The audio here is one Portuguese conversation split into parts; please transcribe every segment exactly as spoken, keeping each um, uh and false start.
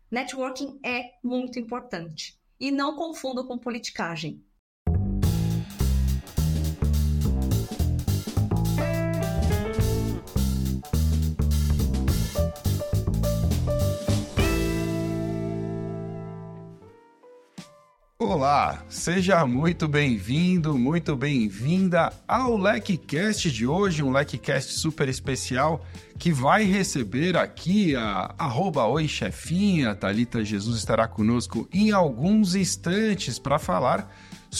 Networking é muito importante. E não confunda com politicagem. Olá, seja muito bem-vindo, muito bem-vinda ao LecCast de hoje, um LecCast super especial que vai receber aqui a arroba Oi Chefinha. Thalita Jesus estará conosco em alguns instantes para falar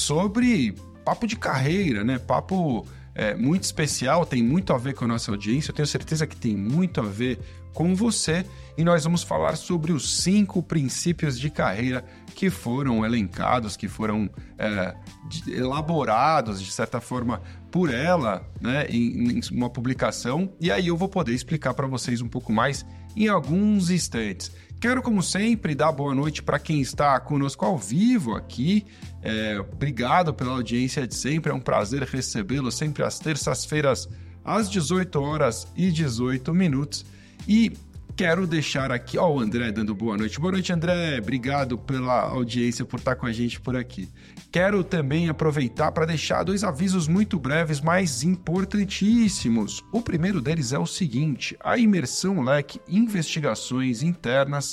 sobre papo de carreira, né? Papo é, muito especial, tem muito a ver com a nossa audiência, eu tenho certeza que tem muito a ver com você, e nós vamos falar sobre os cinco princípios de carreira que foram elencados, que foram é, de, elaborados, de certa forma, por ela, né, em, em uma publicação, e aí eu vou poder explicar para vocês um pouco mais em alguns instantes. Quero, como sempre, dar boa noite para quem está conosco ao vivo aqui. É, obrigado pela audiência de sempre, é um prazer recebê-lo sempre às terças-feiras, às dezoito horas e dezoito minutos. E quero deixar aqui, ó, o André dando boa noite. Boa noite, André. Obrigado pela audiência, por estar com a gente por aqui. Quero também aproveitar para deixar dois avisos muito breves, mas importantíssimos. O primeiro deles é o seguinte: a Imersão Lec Investigações Internas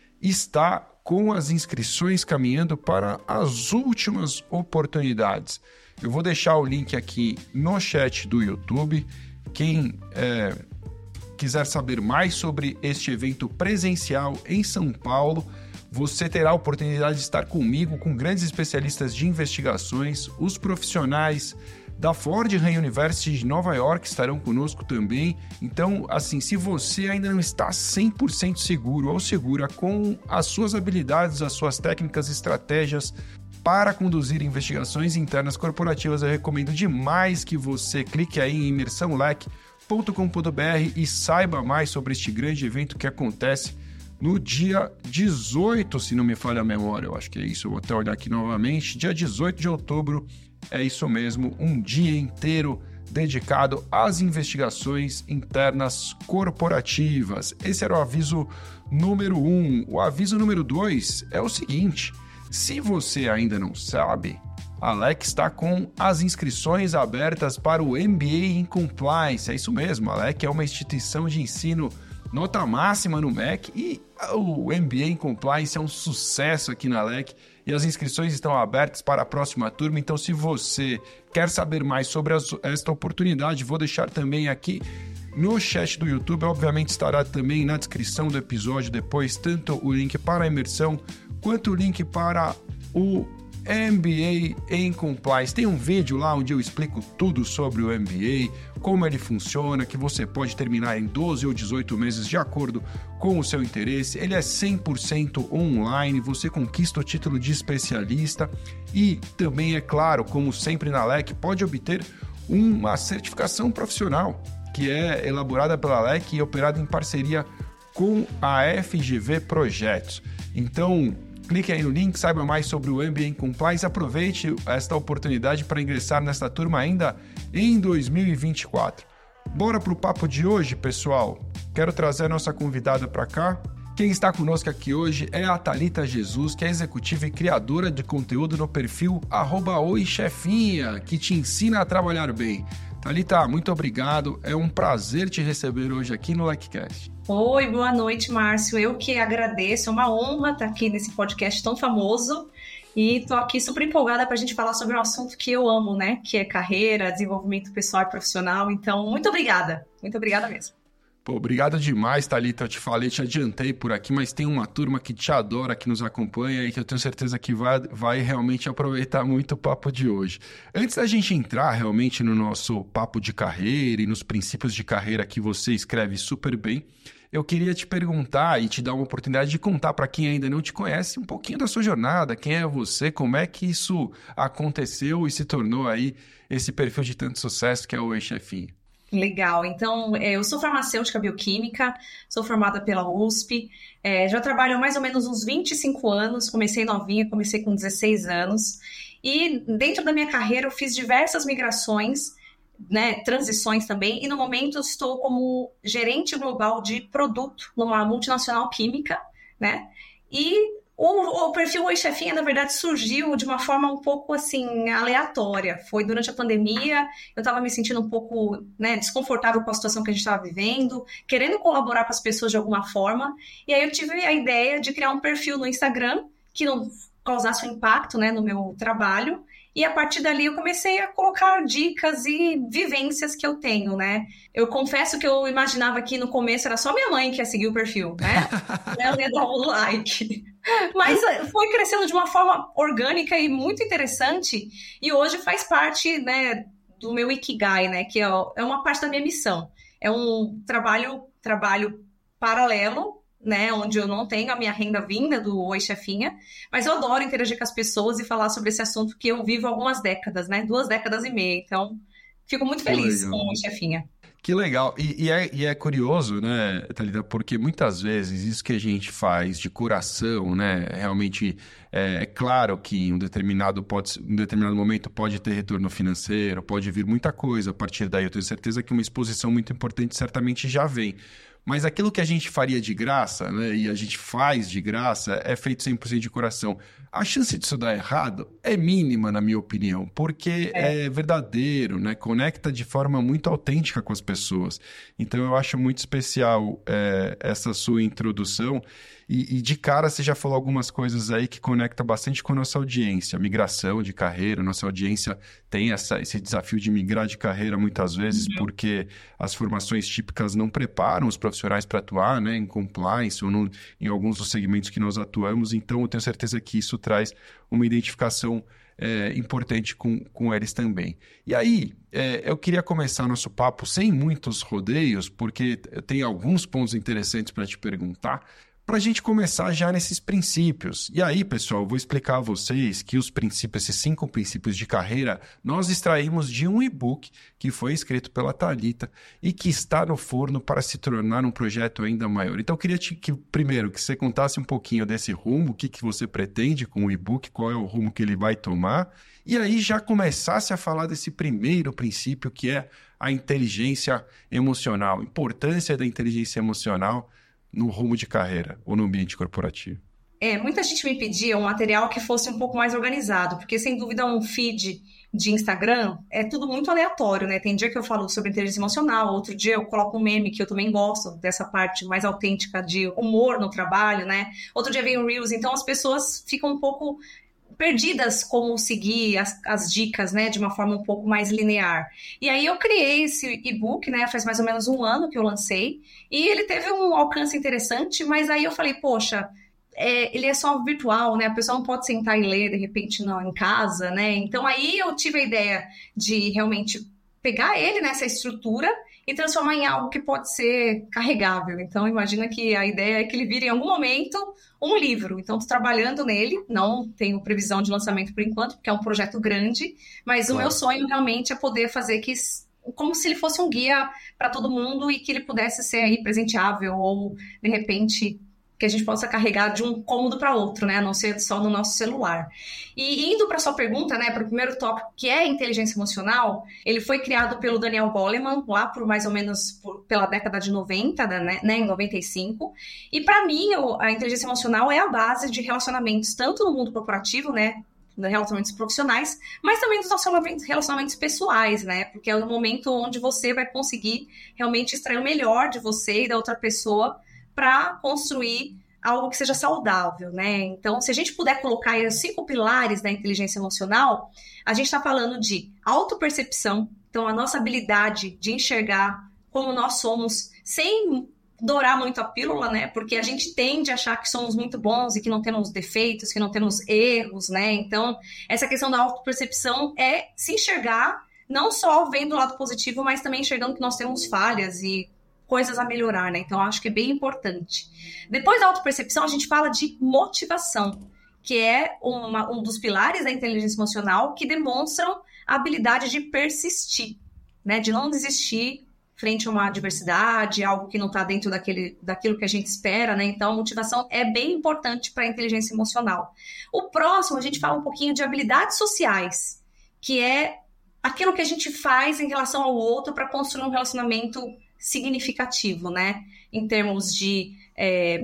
está com as inscrições caminhando para as últimas oportunidades. Eu vou deixar o link aqui no chat do YouTube. Quem é... quiser saber mais sobre este evento presencial em São Paulo, você terá a oportunidade de estar comigo, com grandes especialistas de investigações, os profissionais da Fordham University de Nova York estarão conosco também. Então, assim, se você ainda não está cem por cento seguro ou segura com as suas habilidades, as suas técnicas e estratégias para conduzir investigações internas corporativas, eu recomendo demais que você clique aí em imersão lec ponto com ponto b r e saiba mais sobre este grande evento que acontece no dia dezoito, se não me falha a memória, eu acho que é isso, eu vou até olhar aqui novamente, dia dezoito de outubro, é isso mesmo, um dia inteiro dedicado às investigações internas corporativas. Esse era o aviso número um. O aviso número dois é o seguinte: se você ainda não sabe, a Lec está com as inscrições abertas para o M B A em Compliance. É isso mesmo, a Lec é uma instituição de ensino nota máxima no M E C e o M B A em Compliance é um sucesso aqui na Lec e as inscrições estão abertas para a próxima turma. Então, se você quer saber mais sobre as, esta oportunidade, vou deixar também aqui no chat do YouTube. Obviamente estará também na descrição do episódio depois, tanto o link para a imersão quanto o link para o M B A em Compliance. Tem um vídeo lá onde eu explico tudo sobre o M B A, como ele funciona, que você pode terminar em doze ou dezoito meses de acordo com o seu interesse. Ele é cem por cento online, você conquista o título de especialista e também, é claro, como sempre na Lec, pode obter uma certificação profissional que é elaborada pela Lec e operada em parceria com a F G V Projetos. Então, clique aí no link, saiba mais sobre o M B A em Compliance, aproveite esta oportunidade para ingressar nesta turma ainda em dois mil e vinte e quatro. Bora para o papo de hoje, pessoal? Quero trazer a nossa convidada para cá. Quem está conosco aqui hoje é a Thalita Jesus, que é executiva e criadora de conteúdo no perfil arroba Oi Chefinha, que te ensina a trabalhar bem. Thalita, muito obrigado, é um prazer te receber hoje aqui no LecCast. Oi, boa noite, Márcio. Eu que agradeço, é uma honra estar aqui nesse podcast tão famoso e estou aqui super empolgada para a gente falar sobre um assunto que eu amo, né? Que é carreira, desenvolvimento pessoal e profissional. Então, muito obrigada, muito obrigada mesmo. Pô, obrigado demais, Thalita. Eu te falei, te adiantei por aqui, mas tem uma turma que te adora, que nos acompanha e que eu tenho certeza que vai, vai realmente aproveitar muito o papo de hoje. Antes da gente entrar realmente no nosso papo de carreira e nos princípios de carreira que você escreve super bem, eu queria te perguntar e te dar uma oportunidade de contar para quem ainda não te conhece um pouquinho da sua jornada, quem é você, como é que isso aconteceu e se tornou aí esse perfil de tanto sucesso que é o Oi Chefinha. Legal, então eu sou farmacêutica bioquímica, sou formada pela U S P, é, já trabalho há mais ou menos uns vinte e cinco anos, comecei novinha, comecei com dezesseis anos e dentro da minha carreira eu fiz diversas migrações, né, transições também, e no momento estou como gerente global de produto numa multinacional química, né? E o, o perfil Oi Chefinha, na verdade, surgiu de uma forma um pouco, assim, aleatória. Foi durante a pandemia, eu estava me sentindo um pouco, né, desconfortável com a situação que a gente estava vivendo, querendo colaborar com as pessoas de alguma forma, e aí eu tive a ideia de criar um perfil no Instagram que não causasse um impacto, né, no meu trabalho, e a partir dali eu comecei a colocar dicas e vivências que eu tenho, né? Eu confesso que eu imaginava que no começo era só minha mãe que ia seguir o perfil, né? Ela ia dar um like. Mas foi crescendo de uma forma orgânica e muito interessante, e hoje faz parte, né, do meu Ikigai, né, que é, é uma parte da minha missão. É um trabalho, trabalho paralelo, né, onde eu não tenho a minha renda vinda do Oi Chefinha, mas eu adoro interagir com as pessoas e falar sobre esse assunto que eu vivo há algumas décadas, né, duas décadas e meia, então fico muito feliz com o Oi Chefinha. Que legal. E, e, é, e é curioso, né, Thalita, porque muitas vezes isso que a gente faz de coração, né, realmente é, é claro que em um determinado, pode, um determinado momento pode ter retorno financeiro, pode vir muita coisa a partir daí. Eu tenho certeza que uma exposição muito importante certamente já vem. Mas aquilo que a gente faria de graça, né, e a gente faz de graça, é feito cem por cento de coração. A chance disso dar errado é mínima, na minha opinião, porque é, é verdadeiro, né, conecta de forma muito autêntica com as pessoas. Então, eu acho muito especial é, essa sua introdução. E, e de cara você já falou algumas coisas aí que conecta bastante com a nossa audiência. Migração de carreira, nossa audiência tem essa, esse desafio de migrar de carreira muitas vezes, uhum, porque as formações típicas não preparam os profissionais para atuar, né, em compliance ou no, em alguns dos segmentos que nós atuamos. Então eu tenho certeza que isso traz uma identificação é, importante com, com eles também. E aí, é, eu queria começar nosso papo sem muitos rodeios, porque eu tenho alguns pontos interessantes para te perguntar, para a gente começar já nesses princípios. E aí, pessoal, eu vou explicar a vocês que os princípios, esses cinco princípios de carreira, nós extraímos de um e-book que foi escrito pela Thalita e que está no forno para se tornar um projeto ainda maior. Então, eu queria te, que, primeiro, que você contasse um pouquinho desse rumo, o que, que você pretende com o e-book, qual é o rumo que ele vai tomar, e aí já começasse a falar desse primeiro princípio, que é a inteligência emocional, a importância da inteligência emocional no rumo de carreira ou no ambiente corporativo. É, muita gente me pedia um material que fosse um pouco mais organizado, porque sem dúvida um feed de Instagram é tudo muito aleatório, né? Tem dia que eu falo sobre inteligência emocional, outro dia eu coloco um meme que eu também gosto dessa parte mais autêntica de humor no trabalho, né? Outro dia vem um Reels, então as pessoas ficam um pouco perdidas como seguir as, as dicas, né, de uma forma um pouco mais linear. E aí eu criei esse e-book, né, faz mais ou menos um ano que eu lancei, e ele teve um alcance interessante, mas aí eu falei, poxa, é, ele é só virtual, né, a pessoa não pode sentar e ler, de repente, não, em casa, né, então aí eu tive a ideia de realmente pegar ele nessa estrutura e transformar em algo que pode ser carregável. Então, imagina que a ideia é que ele vire em algum momento um livro. Então, estou trabalhando nele, não tenho previsão de lançamento por enquanto, porque é um projeto grande, mas claro, o meu sonho realmente é poder fazer que, como se ele fosse um guia para todo mundo e que ele pudesse ser aí presenteável ou, de repente, que a gente possa carregar de um cômodo para outro, né? A não ser só no nosso celular. E indo para a sua pergunta, né, para o primeiro tópico, que é a inteligência emocional, ele foi criado pelo Daniel Goleman, lá por mais ou menos por, pela década de noventa, né, em noventa e cinco. E para mim, a inteligência emocional é a base de relacionamentos, tanto no mundo corporativo, né, relacionamentos profissionais, mas também dos nossos relacionamentos pessoais, né? Porque é o momento onde você vai conseguir realmente extrair o melhor de você e da outra pessoa para construir algo que seja saudável, né? Então, se a gente puder colocar aí os cinco pilares da inteligência emocional, a gente está falando de autopercepção, então a nossa habilidade de enxergar como nós somos, sem dourar muito a pílula, né? Porque a gente tende a achar que somos muito bons e que não temos defeitos, que não temos erros, né? Então, essa questão da autopercepção é se enxergar, não só vendo o lado positivo, mas também enxergando que nós temos falhas e coisas a melhorar, né? Então, acho que é bem importante. Depois da autopercepção, a gente fala de motivação, que é uma, um dos pilares da inteligência emocional que demonstram a habilidade de persistir, né? De não desistir frente a uma adversidade, algo que não está dentro daquele, daquilo que a gente espera, né? Então, a motivação é bem importante para a inteligência emocional. O próximo, a gente fala um pouquinho de habilidades sociais, que é aquilo que a gente faz em relação ao outro para construir um relacionamento significativo, né? Em termos de é,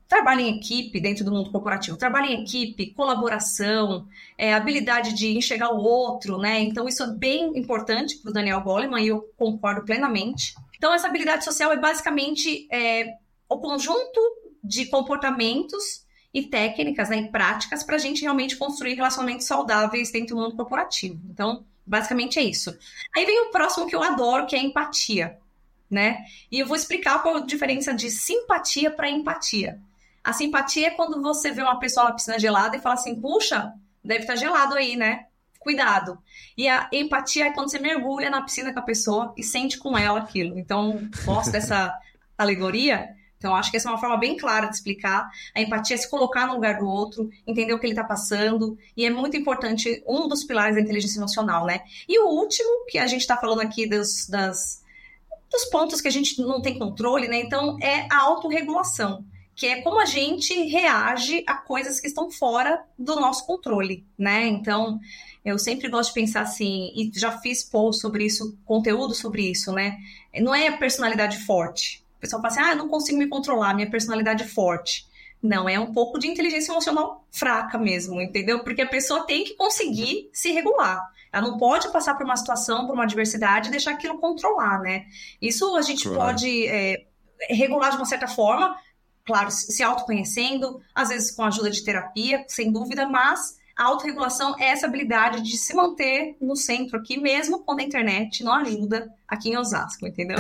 trabalho em equipe dentro do mundo corporativo, trabalho em equipe, colaboração, é, habilidade de enxergar o outro, né? Então, isso é bem importante para o Daniel Goleman e eu concordo plenamente. Então, essa habilidade social é basicamente é, o conjunto de comportamentos e técnicas, né, e práticas para a gente realmente construir relacionamentos saudáveis dentro do mundo corporativo. Então, basicamente é isso. Aí vem o próximo que eu adoro, que é a empatia, né? E eu vou explicar qual a diferença de simpatia para empatia. A simpatia é quando você vê uma pessoa na piscina gelada e fala assim, puxa, deve estar gelado aí, né? Cuidado. E a empatia é quando você mergulha na piscina com a pessoa e sente com ela aquilo. Então, gosto dessa alegoria. Então, acho que essa é uma forma bem clara de explicar. A empatia é se colocar no lugar do outro, entender o que ele está passando. E é muito importante, um dos pilares da inteligência emocional, né? E o último, que a gente está falando aqui dos, das, dos pontos que a gente não tem controle, né? Então, é a autorregulação, que é como a gente reage a coisas que estão fora do nosso controle, né? Então, eu sempre gosto de pensar assim, e já fiz post sobre isso, conteúdo sobre isso, né? Não é a personalidade forte. O pessoal fala assim, ah, eu não consigo me controlar, minha personalidade é forte. Não, é um pouco de inteligência emocional fraca mesmo, entendeu? Porque a pessoa tem que conseguir se regular. Ela não pode passar por uma situação, por uma adversidade e deixar aquilo controlar, né? Isso a gente claro. pode é, regular de uma certa forma, claro, se autoconhecendo, às vezes com a ajuda de terapia, sem dúvida, mas a autorregulação é essa habilidade de se manter no centro aqui, mesmo quando a internet não ajuda aqui em Osasco, entendeu?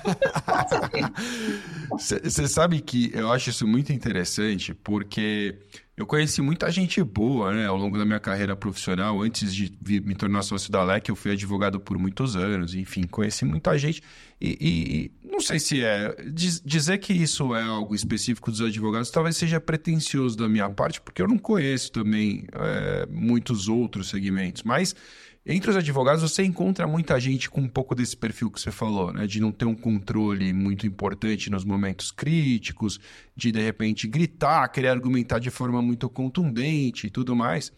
Você sabe que eu acho isso muito interessante, porque eu conheci muita gente boa, né, ao longo da minha carreira profissional. Antes de vir, me tornar sócio da L E C, eu fui advogado por muitos anos, enfim, conheci muita gente. E, e não sei se é... Diz, dizer que isso é algo específico dos advogados talvez seja pretensioso da minha parte, porque eu não conheço também é, muitos outros segmentos, mas... Entre os advogados, você encontra muita gente com um pouco desse perfil que você falou, né? De não ter um controle muito importante nos momentos críticos, de, de repente, gritar, querer argumentar de forma muito contundente e tudo mais.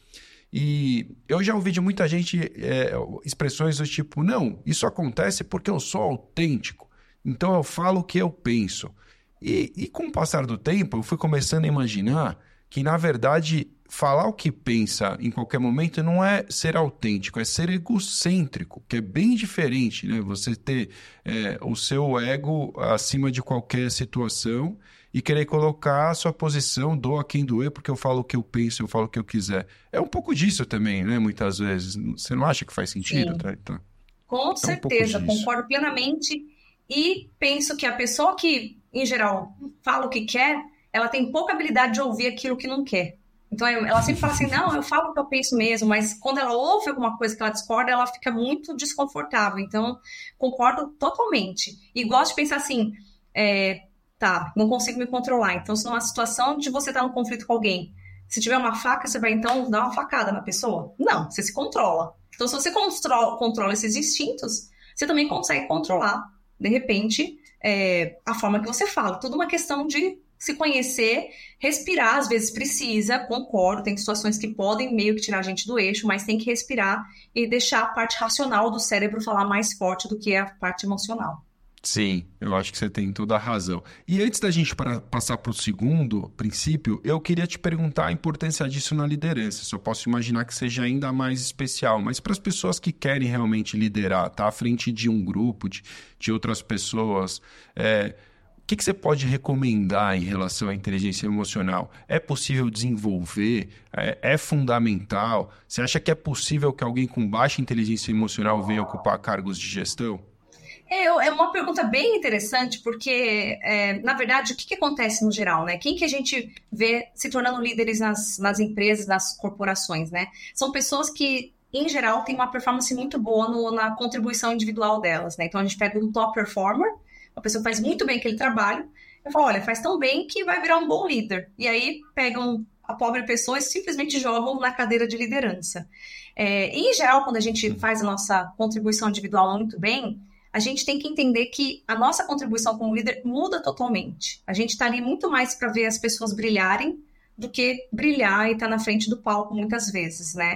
E eu já ouvi de muita gente é, expressões do tipo, não, isso acontece porque eu sou autêntico, então eu falo o que eu penso. E, e com o passar do tempo, eu fui começando a imaginar que, na verdade... Falar o que pensa em qualquer momento não é ser autêntico, é ser egocêntrico, que é bem diferente, né? Você ter é, o seu ego acima de qualquer situação e querer colocar a sua posição, doa quem doer, porque eu falo o que eu penso, eu falo o que eu quiser. É um pouco disso também, né? Muitas vezes. Você não acha que faz sentido? Tá? Então, Com é certeza, um concordo plenamente. E penso que a pessoa que, em geral, fala o que quer, ela tem pouca habilidade de ouvir aquilo que não quer. Então, ela sempre fala assim, não, eu falo o que eu penso mesmo, mas quando ela ouve alguma coisa que ela discorda, ela fica muito desconfortável. Então, concordo totalmente. E gosto de pensar assim, é, tá, não consigo me controlar. Então, se numa situação de você estar num conflito com alguém, se tiver uma faca, você vai, então, dar uma facada na pessoa? Não, você se controla. Então, se você controla, controla esses instintos, você também consegue controlar, de repente, é, a forma que você fala. Tudo uma questão de se conhecer, respirar, às vezes precisa, concordo, tem situações que podem meio que tirar a gente do eixo, mas tem que respirar e deixar a parte racional do cérebro falar mais forte do que a parte emocional. Sim, eu acho que você tem toda a razão. E antes da gente para, passar para o segundo princípio, eu queria te perguntar a importância disso na liderança. Só posso imaginar que seja ainda mais especial, mas para as pessoas que querem realmente liderar, tá à frente de um grupo, de, de outras pessoas, é... O que, que você pode recomendar em relação à inteligência emocional? É possível desenvolver? É, é fundamental? Você acha que é possível que alguém com baixa inteligência emocional venha ocupar cargos de gestão? É, é uma pergunta bem interessante, porque, é, na verdade, o que, que acontece no geral, né? Quem que a gente vê se tornando líderes nas, nas empresas, nas corporações, né? São pessoas que, em geral, têm uma performance muito boa no, na contribuição individual delas, né? Então, a gente pega um top performer, uma pessoa que faz muito bem aquele trabalho, eu falo, olha, faz tão bem que vai virar um bom líder. E aí pegam a pobre pessoa e simplesmente jogam na cadeira de liderança. É, em geral, quando a gente faz a nossa contribuição individual muito bem, a gente tem que entender que a nossa contribuição como líder muda totalmente. A gente está ali muito mais para ver as pessoas brilharem do que brilhar e estar tá na frente do palco muitas vezes, né?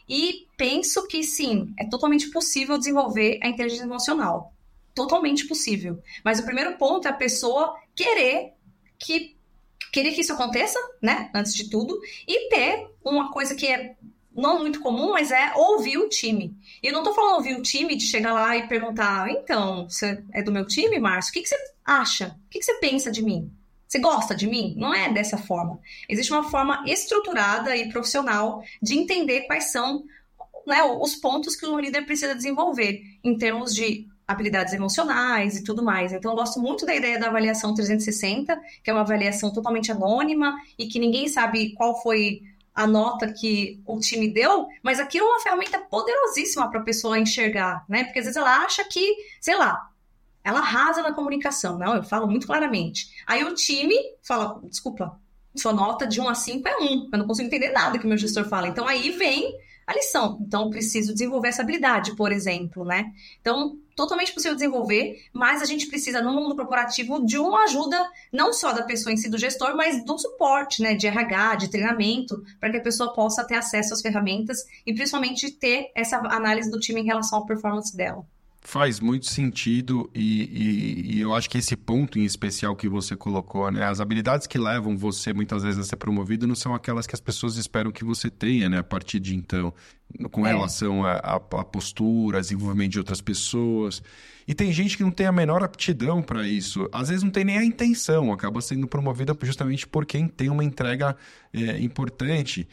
E penso que sim, é totalmente possível desenvolver a inteligência emocional. Totalmente possível. Mas o primeiro ponto é a pessoa querer que querer que isso aconteça, né, antes de tudo, e ter uma coisa que é não muito comum, mas é ouvir o time. E eu não tô falando ouvir o time de chegar lá e perguntar, então, você é do meu time, Márcio? O que, que você acha? O que, que você pensa de mim? Você gosta de mim? Não é dessa forma. Existe uma forma estruturada e profissional de entender quais são, né, os pontos que o líder precisa desenvolver em termos de habilidades emocionais e tudo mais. Então, eu gosto muito da ideia da avaliação trezentos e sessenta, que é uma avaliação totalmente anônima e que ninguém sabe qual foi a nota que o time deu, mas aquilo é uma ferramenta poderosíssima para a pessoa enxergar, né? Porque às vezes ela acha que, sei lá, ela arrasa na comunicação. Não, eu falo muito claramente. Aí o time fala, desculpa, sua nota de um a cinco é um. Eu não consigo entender nada que o meu gestor fala. Então aí vem a lição. Então eu preciso desenvolver essa habilidade, por exemplo, né? Então, totalmente possível desenvolver, mas a gente precisa, no mundo corporativo, de uma ajuda, não só da pessoa em si, do gestor, mas do suporte, né? De R H, de treinamento, para que a pessoa possa ter acesso às ferramentas e, principalmente, ter essa análise do time em relação à performance dela. Faz muito sentido e, e, e eu acho que esse ponto em especial que você colocou, né? As habilidades que levam você muitas vezes a ser promovido não são aquelas que as pessoas esperam que você tenha, né? A partir de então, com é. relação a, a, a postura, desenvolvimento de outras pessoas. E tem gente que não tem a menor aptidão para isso. Às vezes não tem nem a intenção, acaba sendo promovida justamente por quem tem uma entrega é, importante.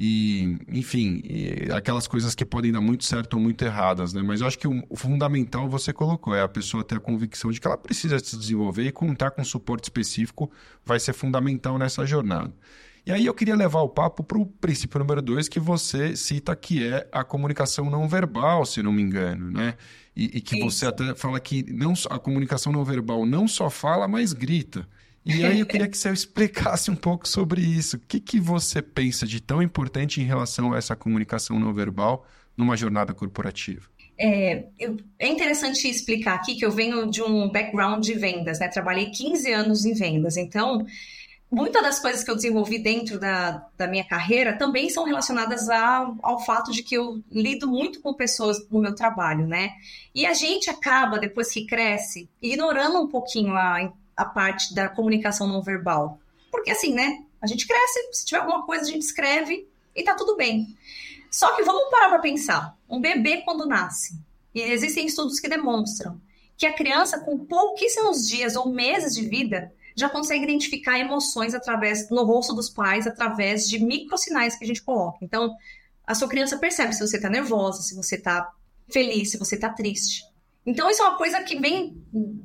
E, enfim, e aquelas coisas que podem dar muito certo ou muito erradas, né? Mas eu acho que o, o fundamental você colocou, é a pessoa ter a convicção de que ela precisa se desenvolver e contar com suporte específico vai ser fundamental nessa jornada. E aí eu queria levar o papo para o princípio número dois, que você cita, que é a comunicação não verbal, se não me engano, né? E, e que Isso. você até fala que não, a comunicação não verbal não só fala, mas grita. E aí eu queria que você explicasse um pouco sobre isso. O que, que você pensa de tão importante em relação a essa comunicação não verbal numa jornada corporativa? É, eu, é interessante explicar aqui que eu venho de um background de vendas, né? Trabalhei quinze anos em vendas, então muitas das coisas que eu desenvolvi dentro da, da minha carreira também são relacionadas a, ao fato de que eu lido muito com pessoas no meu trabalho, né? E a gente acaba, depois que cresce, ignorando um pouquinho a a parte da comunicação não verbal. Porque assim, né? A gente cresce, se tiver alguma coisa a gente escreve e tá tudo bem. Só que vamos parar para pensar. Um bebê quando nasce, e existem estudos que demonstram que a criança com pouquíssimos dias ou meses de vida já consegue identificar emoções através no rosto dos pais, através de microsinais que a gente coloca. Então, a sua criança percebe se você tá nervosa, se você tá feliz, se você tá triste. Então, isso é uma coisa que vem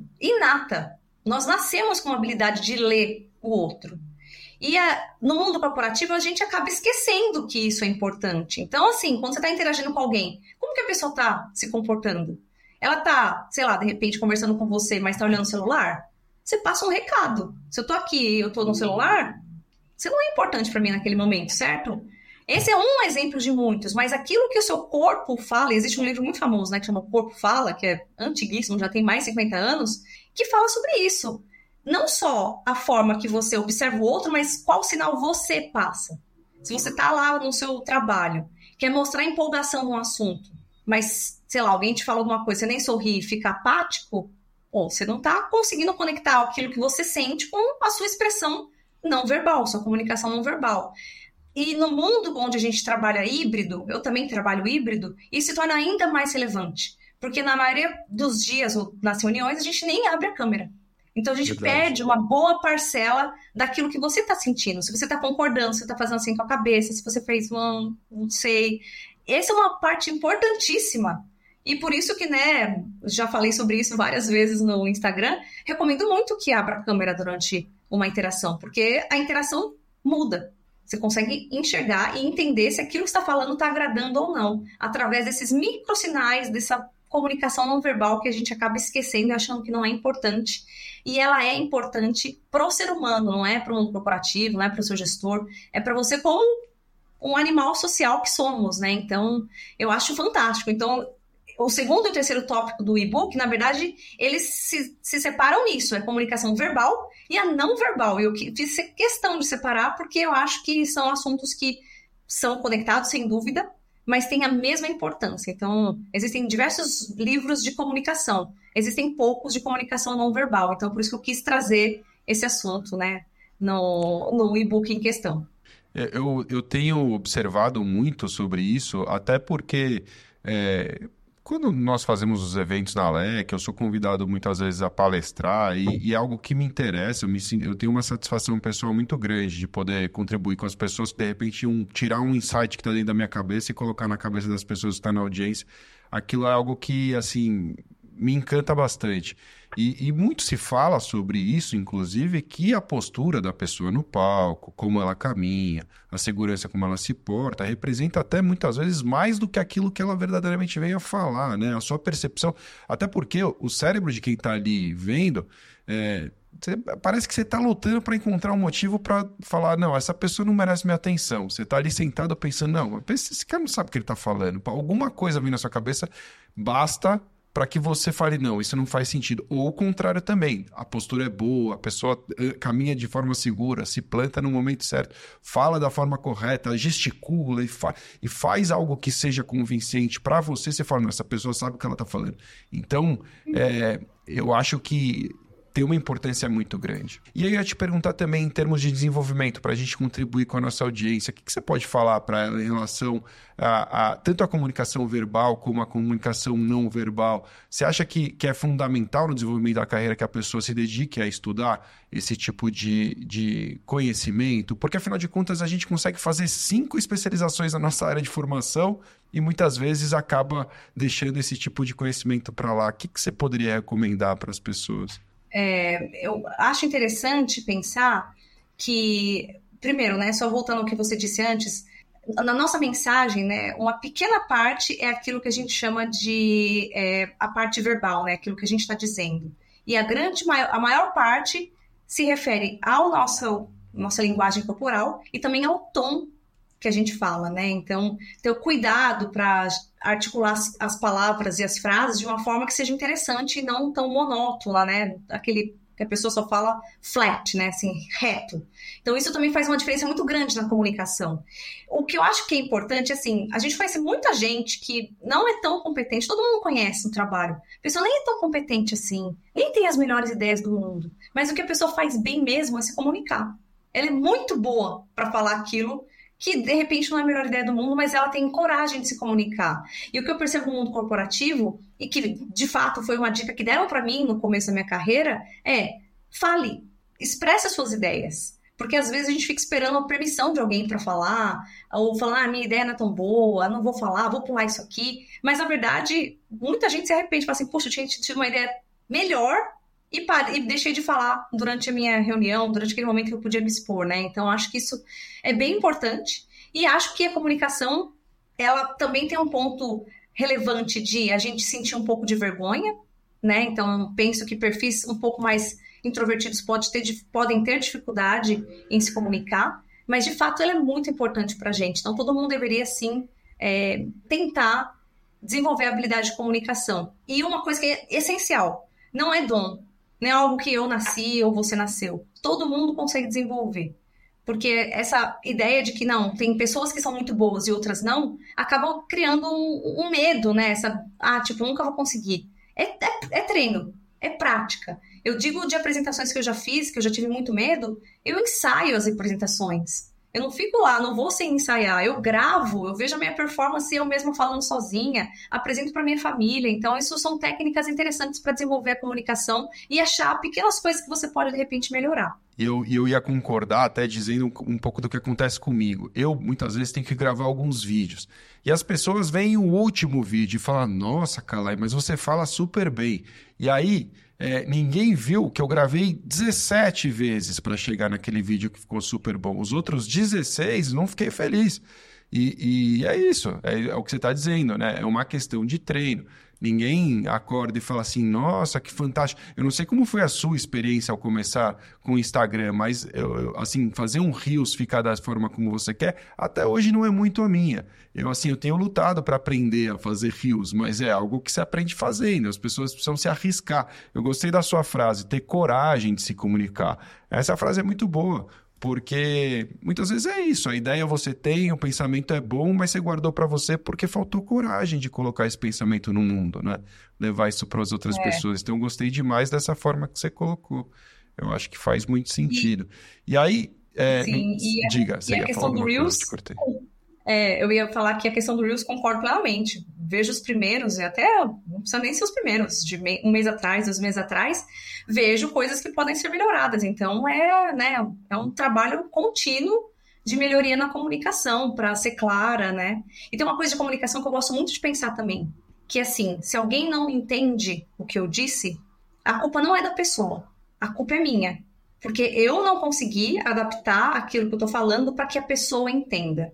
inata. Nós nascemos com a habilidade de ler o outro. E a, no mundo corporativo, a gente acaba esquecendo que isso é importante. Então, assim, quando você está interagindo com alguém, como que a pessoa está se comportando? Ela está, sei lá, de repente, conversando com você, mas está olhando o celular? Você passa um recado. Se eu estou aqui e eu estou no celular, você não é importante para mim naquele momento, certo? Esse é um exemplo de muitos, mas aquilo que o seu corpo fala, existe um livro muito famoso, né, que chama O Corpo Fala, que é antiguíssimo, já tem mais de cinquenta anos, que fala sobre isso. Não só a forma que você observa o outro, mas qual sinal você passa. Se você está lá no seu trabalho, quer mostrar empolgação num assunto, mas, sei lá, alguém te fala alguma coisa, você nem sorri e fica apático, ou você não está conseguindo conectar aquilo que você sente com a sua expressão não verbal, sua comunicação não verbal. E no mundo onde a gente trabalha híbrido, eu também trabalho híbrido, isso se torna ainda mais relevante. Porque na maioria dos dias, ou nas reuniões, a gente nem abre a câmera. Então a gente Verdade. perde uma boa parcela daquilo que você está sentindo. Se você está concordando, se você está fazendo assim com a cabeça, se você fez um, não sei. Essa é uma parte importantíssima. E por isso que, né, já falei sobre isso várias vezes no Instagram, recomendo muito que abra a câmera durante uma interação, porque a interação muda. Você consegue enxergar e entender se aquilo que você está falando está agradando ou não, através desses microsinais, dessa comunicação não verbal que a gente acaba esquecendo e achando que não é importante. E ela é importante para o ser humano, não é para o mundo corporativo, não é para o seu gestor, é para você como um animal social que somos, né? Então, eu acho fantástico. Então, o segundo e o terceiro tópico do e-book, na verdade, eles se, se separam nisso, é a comunicação verbal e a não verbal. Eu fiz questão de separar porque eu acho que são assuntos que são conectados, sem dúvida, mas têm a mesma importância. Então, existem diversos livros de comunicação, existem poucos de comunicação não verbal. Então, por isso que eu quis trazer esse assunto, né, no, no e-book em questão. Eu, eu tenho observado muito sobre isso, até porque é, quando nós fazemos os eventos na Alec, eu sou convidado muitas vezes a palestrar e, e é algo que me interessa, eu, me, sin- eu tenho uma satisfação pessoal muito grande de poder contribuir com as pessoas, de repente um, tirar um insight que está dentro da minha cabeça e colocar na cabeça das pessoas que estão na audiência. Aquilo é algo que, assim, me encanta bastante. E, e muito se fala sobre isso, inclusive, que a postura da pessoa no palco, como ela caminha, a segurança como ela se porta, representa até muitas vezes mais do que aquilo que ela verdadeiramente veio a falar, né? A sua percepção. Até porque o cérebro de quem está ali vendo, é, cê- parece que você está lutando para encontrar um motivo para falar, não, essa pessoa não merece minha atenção. Você está ali sentado pensando, não, esse cara não sabe o que ele está falando. Alguma coisa vem na sua cabeça, basta para que você fale, não, isso não faz sentido. Ou o contrário também, a postura é boa, a pessoa eh, caminha de forma segura, se planta no momento certo, fala da forma correta, gesticula e, fa e faz algo que seja convincente para você, você fala, não, essa pessoa sabe o que ela está falando. Então, é, eu acho que tem uma importância muito grande. E aí eu ia te perguntar também em termos de desenvolvimento, para a gente contribuir com a nossa audiência, o que, que você pode falar para ela em relação a, a tanto a comunicação verbal como a comunicação não verbal? Você acha que, que é fundamental no desenvolvimento da carreira que a pessoa se dedique a estudar esse tipo de, de conhecimento? Porque, afinal de contas, a gente consegue fazer cinco especializações na nossa área de formação e muitas vezes acaba deixando esse tipo de conhecimento para lá. O que, que você poderia recomendar para as pessoas? É, eu acho interessante pensar que, primeiro, né, só voltando ao que você disse antes, na nossa mensagem, né, uma pequena parte é aquilo que a gente chama de é, a parte verbal, né, aquilo que a gente está dizendo. E a grande, a maior parte se refere ao nosso, nossa linguagem corporal e também ao tom que a gente fala, né? Então, ter o cuidado para articular as, as palavras e as frases de uma forma que seja interessante e não tão monótona, né? Aquele que a pessoa só fala flat, né? Assim, reto. Então, isso também faz uma diferença muito grande na comunicação. O que eu acho que é importante, assim, a gente conhece muita gente que não é tão competente, todo mundo conhece o trabalho. A pessoa nem é tão competente assim, nem tem as melhores ideias do mundo. Mas o que a pessoa faz bem mesmo é se comunicar. Ela é muito boa para falar aquilo que de repente não é a melhor ideia do mundo, mas ela tem coragem de se comunicar. E o que eu percebo no mundo corporativo, e que de fato foi uma dica que deram para mim no começo da minha carreira, é fale, expresse as suas ideias. Porque às vezes a gente fica esperando a permissão de alguém para falar, ou falar, ah, minha ideia não é tão boa, não vou falar, vou pular isso aqui. Mas na verdade, muita gente se arrepende, fala assim, poxa, eu tinha tido uma ideia melhor e, pare, e deixei de falar durante a minha reunião, durante aquele momento que eu podia me expor, né? Então, acho que isso é bem importante. E acho que a comunicação, ela também tem um ponto relevante de a gente sentir um pouco de vergonha, né? Então, penso que perfis um pouco mais introvertidos pode ter, podem ter dificuldade em se comunicar, mas, de fato, ela é muito importante para a gente. Então, todo mundo deveria, sim, é, tentar desenvolver a habilidade de comunicação. E uma coisa que é essencial, não é dom, não é algo que eu nasci ou você nasceu. Todo mundo consegue desenvolver. Porque essa ideia de que não, tem pessoas que são muito boas e outras não, acabam criando um, um medo, né? Essa, ah, tipo, nunca vou conseguir. É, é, é treino, é prática. Eu digo de apresentações que eu já fiz, que eu já tive muito medo, eu ensaio as apresentações. Eu não fico lá, não vou sem ensaiar. Eu gravo, eu vejo a minha performance eu mesma falando sozinha, apresento para minha família. Então, isso são técnicas interessantes para desenvolver a comunicação e achar pequenas coisas que você pode, de repente, melhorar. E eu, eu ia concordar até dizendo um, um pouco do que acontece comigo. Eu, muitas vezes, tenho que gravar alguns vídeos. E as pessoas veem o último vídeo e falam, nossa, Kalai, mas você fala super bem. E aí, é, ninguém viu que eu gravei dezessete vezes para chegar naquele vídeo que ficou super bom. Os outros dezesseis, não fiquei feliz. E, e é isso, é, é o que você está dizendo, né? É uma questão de treino. Ninguém acorda e fala assim, nossa, que fantástico. Eu não sei como foi a sua experiência ao começar com o Instagram, mas eu, eu, assim, fazer um Reels ficar da forma como você quer, até hoje não é muito a minha. Eu, assim, eu tenho lutado para aprender a fazer Reels, mas é algo que se aprende fazendo, as pessoas precisam se arriscar. Eu gostei da sua frase, ter coragem de se comunicar. Essa frase é muito boa. Porque muitas vezes é isso, a ideia você tem, o pensamento é bom, mas você guardou para você porque faltou coragem de colocar esse pensamento no mundo, né? Levar isso para as outras É. pessoas. Então eu gostei demais dessa forma que você colocou. Eu acho que faz muito sentido. E, e aí, é, sim, e a, diga, e você a ia falar questão do alguma coisa, Reels, eu te cortei. é, eu ia falar que a questão do Reels concordo plenamente. Vejo os primeiros, e até não precisa nem ser os primeiros, de me- um mês atrás, dois meses atrás, vejo coisas que podem ser melhoradas. Então, é, né, é um trabalho contínuo de melhoria na comunicação, para ser clara, né? E tem uma coisa de comunicação que eu gosto muito de pensar também, que é assim, se alguém não entende o que eu disse, a culpa não é da pessoa, a culpa é minha. Porque eu não consegui adaptar aquilo que eu estou falando para que a pessoa entenda.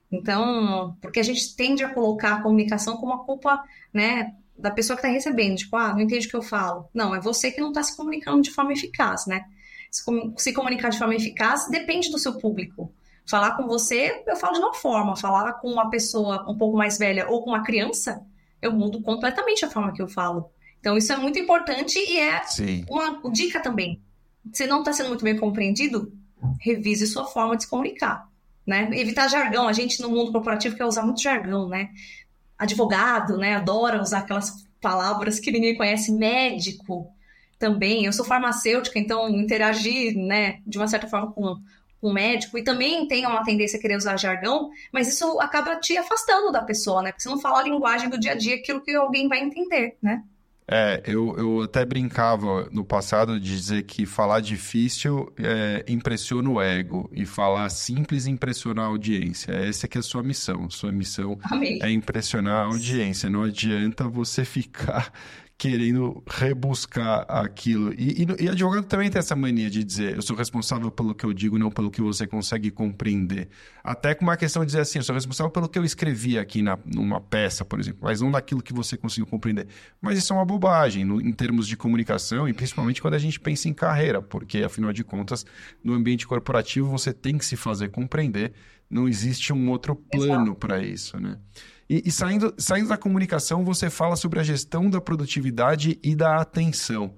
Então, porque a gente tende a colocar a comunicação como a culpa, né, da pessoa que está recebendo. Tipo, ah, não entende o que eu falo. Não, é você que não está se comunicando de forma eficaz, né? Se, com- se comunicar de forma eficaz depende do seu público. Falar com você, eu falo de uma forma. Falar com uma pessoa um pouco mais velha ou com uma criança, eu mudo completamente a forma que eu falo. Então, isso é muito importante e é Sim. uma dica também. Se não está sendo muito bem compreendido, revise sua forma de se comunicar, né? Evitar jargão. A gente no mundo corporativo quer usar muito jargão, né? Advogado, né? Adora usar aquelas palavras que ninguém conhece. Médico também. Eu sou farmacêutica, então interagir, né? De uma certa forma com com o médico e também tem uma tendência a querer usar jargão, mas isso acaba te afastando da pessoa, né? Porque você não fala a linguagem do dia a dia, aquilo que alguém vai entender, né? É, eu, eu até brincava no passado de dizer que falar difícil é, impressiona o ego e falar simples impressiona a audiência. Essa que é a sua missão. Sua missão Amei. é impressionar a audiência. Não adianta você ficar querendo rebuscar aquilo. E, e, e advogado também tem essa mania de dizer eu sou responsável pelo que eu digo, não pelo que você consegue compreender. Até com uma questão de dizer assim, eu sou responsável pelo que eu escrevi aqui na, numa peça, por exemplo, mas não daquilo que você conseguiu compreender. Mas isso é uma bobagem no, em termos de comunicação e principalmente quando a gente pensa em carreira, porque afinal de contas, no ambiente corporativo você tem que se fazer compreender, não existe um outro plano para isso, né? E, e saindo, saindo da comunicação, você fala sobre a gestão da produtividade e da atenção.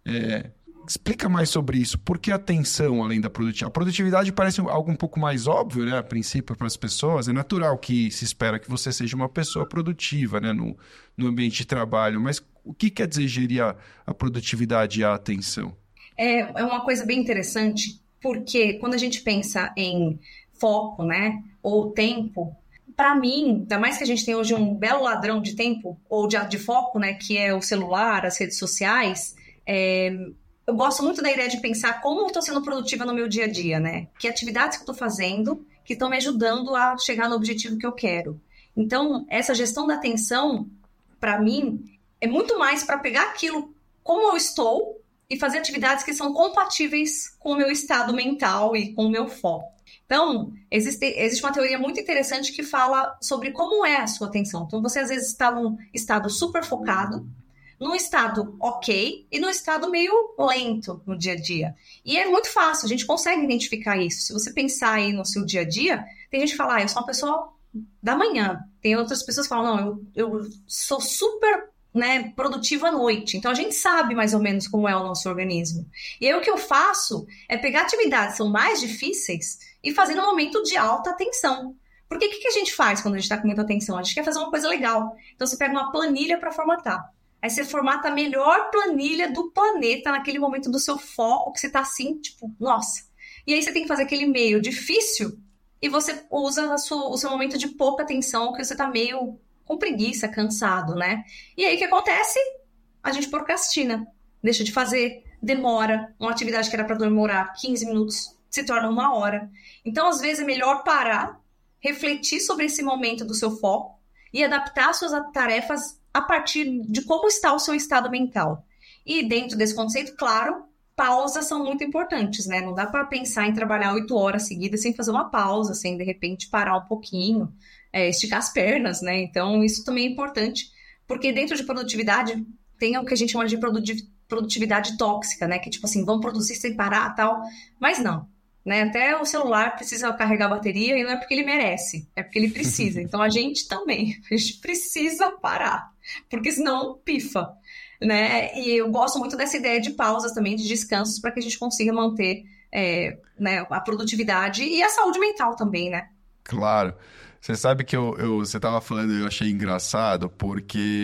É, explica mais sobre isso. Por que atenção além da produtividade? A produtividade parece algo um pouco mais óbvio, né? A princípio, para as pessoas. É natural que se espera que você seja uma pessoa produtiva, né? no, no ambiente de trabalho. Mas o que quer dizer gerir a, a produtividade e a atenção? É, é uma coisa bem interessante, porque quando a gente pensa em foco, né, ou tempo, para mim, ainda mais que a gente tem hoje um belo ladrão de tempo, ou de, de foco, né, que é o celular, as redes sociais, é, eu gosto muito da ideia de pensar como eu estou sendo produtiva no meu dia a dia, né? Que atividades que eu estou fazendo que estão me ajudando a chegar no objetivo que eu quero. Então, essa gestão da atenção, para mim, é muito mais para pegar aquilo como eu estou e fazer atividades que são compatíveis com o meu estado mental e com o meu foco. Então, existe, existe uma teoria muito interessante que fala sobre como é a sua atenção. Então, você às vezes está num estado super focado, num estado ok e num estado meio lento no dia a dia. E é muito fácil, a gente consegue identificar isso. Se você pensar aí no seu dia a dia, tem gente que fala, ah, eu sou uma pessoa da manhã. Tem outras pessoas que falam, não, eu, eu sou super, né, produtiva à noite. Então, a gente sabe mais ou menos como é o nosso organismo. E aí, o que eu faço é pegar atividades que são mais difíceis e fazer no momento de alta atenção. Porque o que a gente faz quando a gente está com muita atenção? A gente quer fazer uma coisa legal. Então, você pega uma planilha para formatar. Aí você formata a melhor planilha do planeta naquele momento do seu foco, que você tá assim, tipo, nossa. E aí você tem que fazer aquele meio difícil e você usa a sua, o seu momento de pouca atenção, que você tá meio com preguiça, cansado, né? E aí o que acontece? A gente procrastina, deixa de fazer, demora. Uma atividade que era para demorar quinze minutos se torna uma hora. Então, às vezes, é melhor parar, refletir sobre esse momento do seu foco e adaptar suas tarefas a partir de como está o seu estado mental. E dentro desse conceito, claro, pausas são muito importantes, né? Não dá para pensar em trabalhar oito horas seguidas sem fazer uma pausa, sem, de repente, parar um pouquinho, é, esticar as pernas, né? Então, isso também é importante, porque dentro de produtividade tem o que a gente chama de produtividade tóxica, né? Que, tipo assim, vão produzir sem parar e tal. Mas não. Né? Até o celular precisa carregar a bateria e não é porque ele merece, é porque ele precisa. Então, a gente também, a gente precisa parar, porque senão pifa, né? E eu gosto muito dessa ideia de pausas também, de descansos, para que a gente consiga manter é, né, a produtividade e a saúde mental também, né? Claro. Você sabe que eu, eu, você estava falando, eu achei engraçado, porque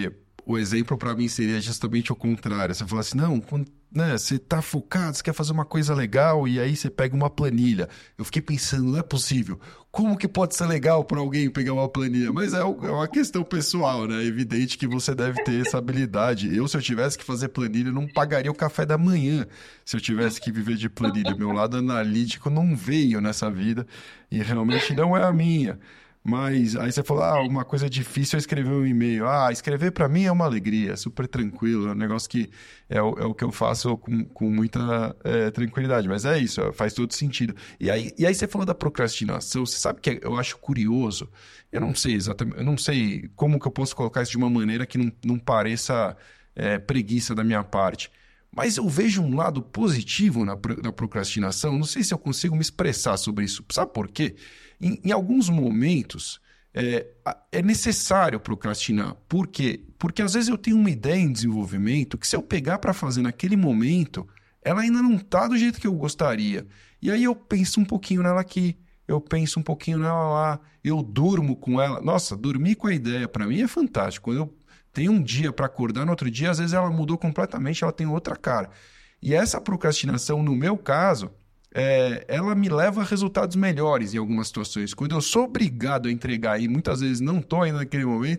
o exemplo para mim seria justamente o contrário. Você fala assim, não, quando, né, você tá focado, você quer fazer uma coisa legal e aí você pega uma planilha. Eu fiquei pensando, não é possível. Como que pode ser legal para alguém pegar uma planilha? Mas é, é uma questão pessoal, né? É evidente que você deve ter essa habilidade. Eu, se eu tivesse que fazer planilha, não pagaria o café da manhã. Se eu tivesse que viver de planilha, meu lado analítico não veio nessa vida e realmente não é a minha. Mas aí você falou, ah, uma coisa difícil é escrever um e-mail. Ah, escrever para mim é uma alegria, é super tranquilo, é um negócio que é o, é o que eu faço com, com muita é, tranquilidade. Mas é isso, faz todo sentido. E aí, e aí você falou da procrastinação, você sabe que eu acho curioso, eu não sei exatamente, eu não sei como que eu posso colocar isso de uma maneira que não, não pareça é, preguiça da minha parte. Mas eu vejo um lado positivo na, na procrastinação, não sei se eu consigo me expressar sobre isso. Sabe por quê? Em, em alguns momentos, é, é necessário procrastinar. Por quê? Porque às vezes eu tenho uma ideia em desenvolvimento que se eu pegar para fazer naquele momento, ela ainda não está do jeito que eu gostaria. E aí eu penso um pouquinho nela aqui, eu penso um pouquinho nela lá, eu durmo com ela. Nossa, dormir com a ideia para mim é fantástico. Quando eu tenho um dia para acordar, no outro dia, às vezes ela mudou completamente, ela tem outra cara. E essa procrastinação, no meu caso... É, ela me leva a resultados melhores em algumas situações. Quando eu sou obrigado a entregar e muitas vezes não estou ainda naquele momento,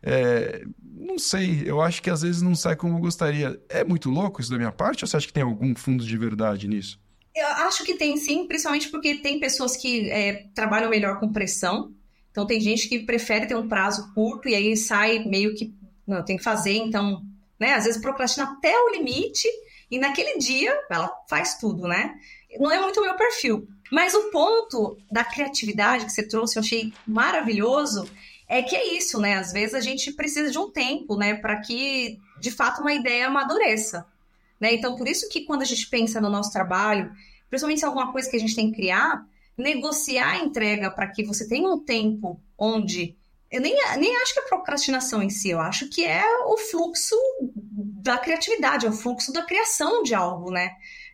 é, não sei, eu acho que às vezes não sai como eu gostaria. É muito louco isso da minha parte ou você acha que tem algum fundo de verdade nisso? Eu acho que tem sim, principalmente porque tem pessoas que é, trabalham melhor com pressão. Então tem gente que prefere ter um prazo curto e aí sai meio que, não, tem que fazer, então, né? Às vezes procrastina até o limite e naquele dia ela faz tudo, né? Não é muito o meu perfil. Mas o ponto da criatividade que você trouxe, eu achei maravilhoso, é que é isso, né? Às vezes a gente precisa de um tempo, né? Para que, de fato, uma ideia amadureça. Né? Então, por isso que quando a gente pensa no nosso trabalho, principalmente se é alguma coisa que a gente tem que criar, negociar a entrega para que você tenha um tempo onde... Eu nem, nem acho que é procrastinação em si, eu acho que é o fluxo da criatividade, é o fluxo da criação de algo, né?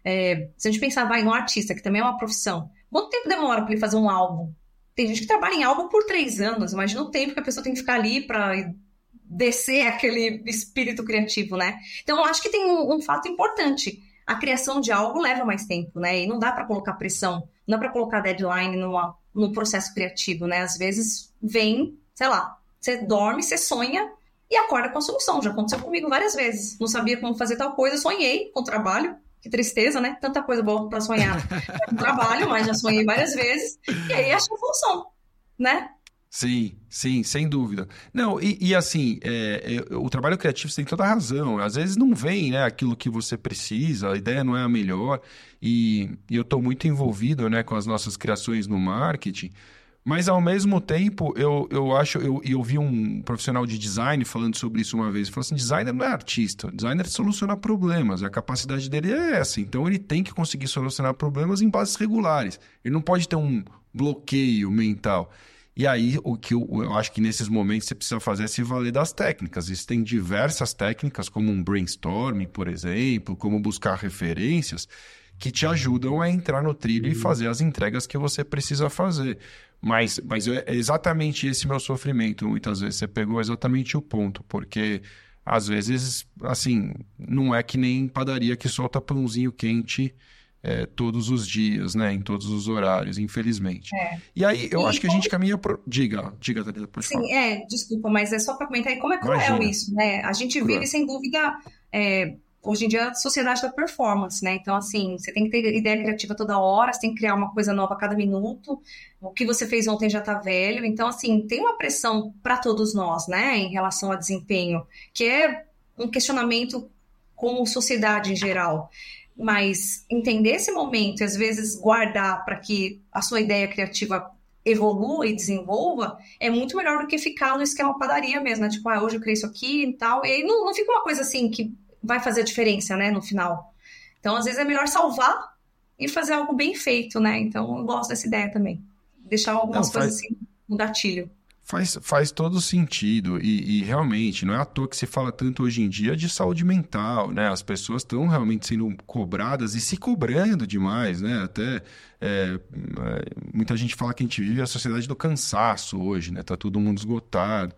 É, se a gente pensar, vai, no artista, que também é uma profissão, quanto tempo demora para ele fazer um álbum? Tem gente que trabalha em álbum por três anos, imagina o tempo que a pessoa tem que ficar ali para descer aquele espírito criativo, né? Então, eu acho que tem um, um fato importante. A criação de algo leva mais tempo, né? E não dá para colocar pressão, não dá para colocar deadline numa, no processo criativo, né? Às vezes vem, sei lá, você dorme, você sonha e acorda com a solução. Já aconteceu comigo várias vezes. Não sabia como fazer tal coisa, sonhei com o trabalho. Que tristeza, né? Tanta coisa boa para sonhar no trabalho, mas já sonhei várias vezes. E aí achei a solução, né? Sim, sim, sem dúvida. Não, e, e assim, é, é, o trabalho criativo você tem toda a razão. Às vezes não vem, né, aquilo que você precisa, a ideia não é a melhor. E, e eu estou muito envolvido, né, com as nossas criações no marketing. Mas, ao mesmo tempo, eu, eu acho... Eu, eu vi um profissional de design falando sobre isso uma vez. Ele falou assim, designer não é artista. Designer soluciona problemas. A capacidade dele é essa. Então, ele tem que conseguir solucionar problemas em bases regulares. Ele não pode ter um bloqueio mental. E aí, o que eu, eu acho que nesses momentos você precisa fazer é se valer das técnicas. Existem diversas técnicas, como um brainstorming, por exemplo, como buscar referências, que te ajudam a entrar no trilho e fazer as entregas que você precisa fazer. Mas, mas é exatamente esse meu sofrimento, muitas vezes. Você pegou exatamente o ponto, porque às vezes, assim, não é que nem padaria que solta pãozinho quente é, todos os dias, né? Em todos os horários, infelizmente. É. E aí, eu e acho que a gente caminha... Pro... Diga, diga, Thalita, pode falar. Sim, é, desculpa, mas é só para comentar aí como é cruel Imagina. Isso, né? A gente vive, cruel. Sem dúvida... É... Hoje em dia, a sociedade da performance, né? Então, assim, você tem que ter ideia criativa toda hora, você tem que criar uma coisa nova a cada minuto. O que você fez ontem já tá velho. Então, assim, tem uma pressão para todos nós, né? Em relação a desempenho, que é um questionamento como sociedade em geral. Mas entender esse momento e, às vezes, guardar para que a sua ideia criativa evolua e desenvolva, é muito melhor do que ficar no esquema padaria mesmo, né? Tipo, ah, hoje eu criei isso aqui e tal. E aí não, não fica uma coisa assim que vai fazer a diferença, né, no final. Então, às vezes, é melhor salvar e fazer algo bem feito, né? Então, eu gosto dessa ideia também. Deixar algumas Não, coisas faz, assim no gatilho. Faz, faz todo sentido. E, e, realmente, não é à toa que se fala tanto hoje em dia de saúde mental, né? As pessoas estão realmente sendo cobradas e se cobrando demais, né? Até É, muita gente fala que a gente vive a sociedade do cansaço hoje, né? Tá todo mundo esgotado.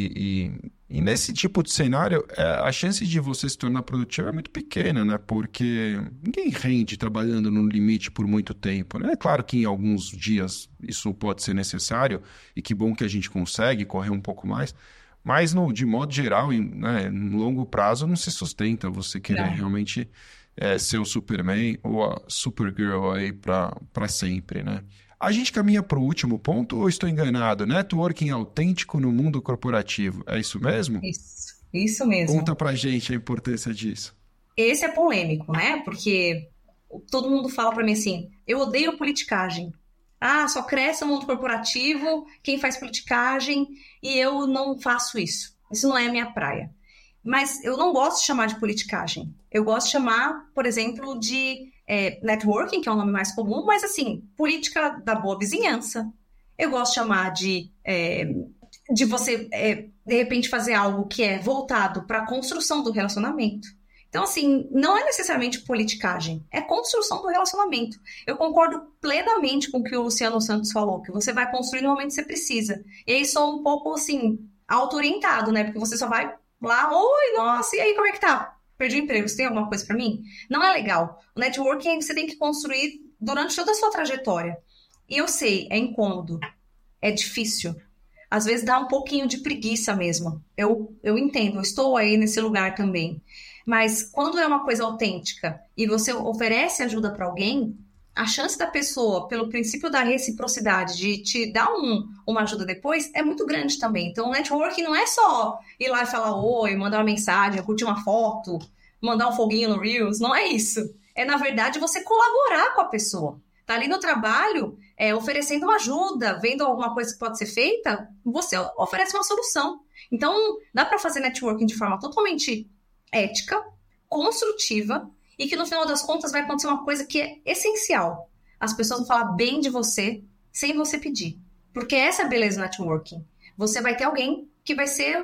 E, e, e nesse tipo de cenário, é, a chance de você se tornar produtivo é muito pequena, né? Porque ninguém rende trabalhando no limite por muito tempo, né? É claro que em alguns dias isso pode ser necessário, e que bom que a gente consegue correr um pouco mais, mas no, de modo geral, em, né, no longo prazo, não se sustenta você querer Não. realmente é, ser o Superman ou a Supergirl aí para sempre, né? A gente caminha para o último ponto ou estou enganado? Networking autêntico no mundo corporativo. É isso mesmo? Isso, isso mesmo. Conta pra gente a importância disso. Esse é polêmico, né? Porque todo mundo fala pra mim assim, eu odeio politicagem. Ah, só cresce no mundo corporativo quem faz politicagem e eu não faço isso. Isso não é a minha praia. Mas eu não gosto de chamar de politicagem. Eu gosto de chamar, por exemplo, de é, networking, que é o nome mais comum, mas assim, política da boa vizinhança. Eu gosto de chamar de, é, de você, é, de repente, fazer algo que é voltado para a construção do relacionamento. Então, assim, não é necessariamente politicagem, é construção do relacionamento. Eu concordo plenamente com o que o Luciano Santos falou, que você vai construir no momento que você precisa. E aí sou um pouco, assim, auto-orientado, né? Porque você só vai lá, oi, nossa, e aí, como é que tá? Perdi o emprego, você tem alguma coisa pra mim? Não é legal. O networking você tem que construir durante toda a sua trajetória. E eu sei, é incômodo, é difícil. Às vezes dá um pouquinho de preguiça mesmo. Eu, eu entendo, eu estou aí nesse lugar também. Mas quando é uma coisa autêntica e você oferece ajuda para alguém, a chance da pessoa, pelo princípio da reciprocidade, de te dar um, uma ajuda depois, é muito grande também. Então, o networking não é só ir lá e falar oi, mandar uma mensagem, curtir uma foto, mandar um foguinho no Reels, não é isso. É, na verdade, você colaborar com a pessoa. Tá ali no trabalho, é, oferecendo uma ajuda, vendo alguma coisa que pode ser feita, você oferece uma solução. Então, dá para fazer networking de forma totalmente ética, construtiva, e que no final das contas vai acontecer uma coisa que é essencial. As pessoas vão falar bem de você sem você pedir. Porque essa é a beleza do networking. Você vai ter alguém que vai ser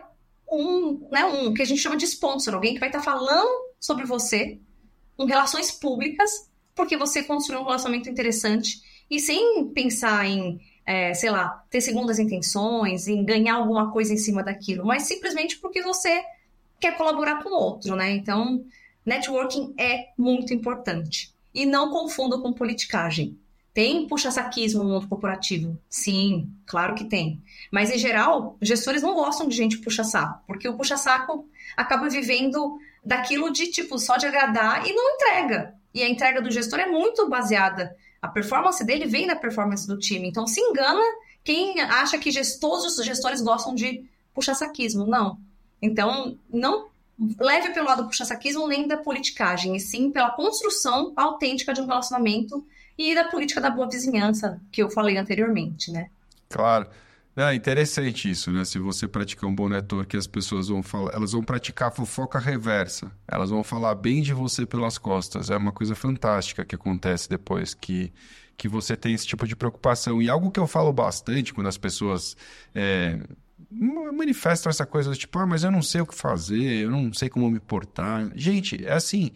um, né, um que a gente chama de sponsor, alguém que vai estar falando sobre você em relações públicas, porque você construiu um relacionamento interessante e sem pensar em, é, sei lá, ter segundas intenções, em ganhar alguma coisa em cima daquilo, mas simplesmente porque você quer colaborar com o outro, né? Então, networking é muito importante. E não confunda com politicagem. Tem puxa-saquismo no mundo corporativo? Sim, claro que tem. Mas, em geral, gestores não gostam de gente puxa-saco, porque o puxa-saco acaba vivendo daquilo de, tipo, só de agradar e não entrega. E a entrega do gestor é muito baseada. A performance dele vem da performance do time. Então, se engana quem acha que gest- todos os gestores gostam de puxa-saquismo. Não. Então, não leve pelo lado do puxa-saquismo nem da politicagem, e sim pela construção autêntica de um relacionamento e da política da boa vizinhança, que eu falei anteriormente, né? Claro. É interessante isso, né? Se você praticar um bom network, as pessoas vão falar, elas vão praticar fofoca reversa. Elas vão falar bem de você pelas costas. É uma coisa fantástica que acontece depois que, que você tem esse tipo de preocupação. E algo que eu falo bastante quando as pessoas é, manifestam essa coisa do tipo, ah, mas eu não sei o que fazer, eu não sei como me portar. Gente, é assim...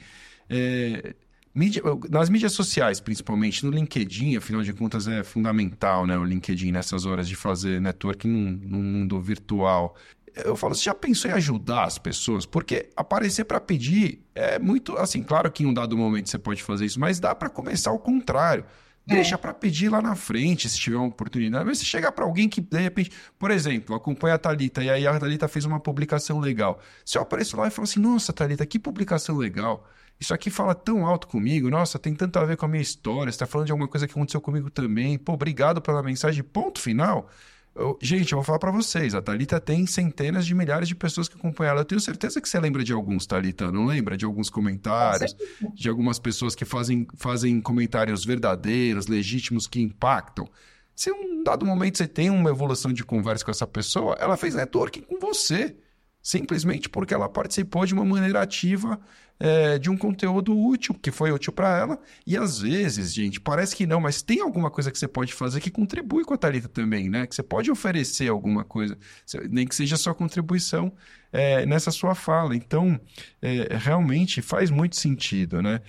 É... Mídia, nas mídias sociais, principalmente, no LinkedIn, afinal de contas, é fundamental, né, o LinkedIn nessas horas de fazer networking num, num mundo virtual. Eu falo, você já pensou em ajudar as pessoas? Porque aparecer para pedir é muito... Assim, claro que em um dado momento você pode fazer isso, mas dá para começar ao contrário. Deixa é. para pedir lá na frente, se tiver uma oportunidade. Mas se chegar para alguém que, de repente... Por exemplo, acompanha a Thalita, e aí a Thalita fez uma publicação legal. Se eu apareço lá e falo assim, nossa, Thalita, que publicação legal. Isso aqui fala tão alto comigo, nossa, tem tanto a ver com a minha história, você está falando de alguma coisa que aconteceu comigo também, pô, obrigado pela mensagem, ponto final. Eu, gente, eu vou falar para vocês, a Thalita tem centenas de milhares de pessoas que acompanham ela, eu tenho certeza que você lembra de alguns, Thalita, não lembra? De alguns comentários, de algumas pessoas que fazem, fazem comentários verdadeiros, legítimos, que impactam. Se em um dado momento você tem uma evolução de conversa com essa pessoa, ela fez networking com você. simplesmente porque ela participou de uma maneira ativa é, de um conteúdo útil, que foi útil para ela. E às vezes, gente, parece que não, mas tem alguma coisa que você pode fazer que contribui com a Thalita também, né? Que você pode oferecer alguma coisa, nem que seja sua contribuição é, nessa sua fala. Então, é, realmente faz muito sentido, né?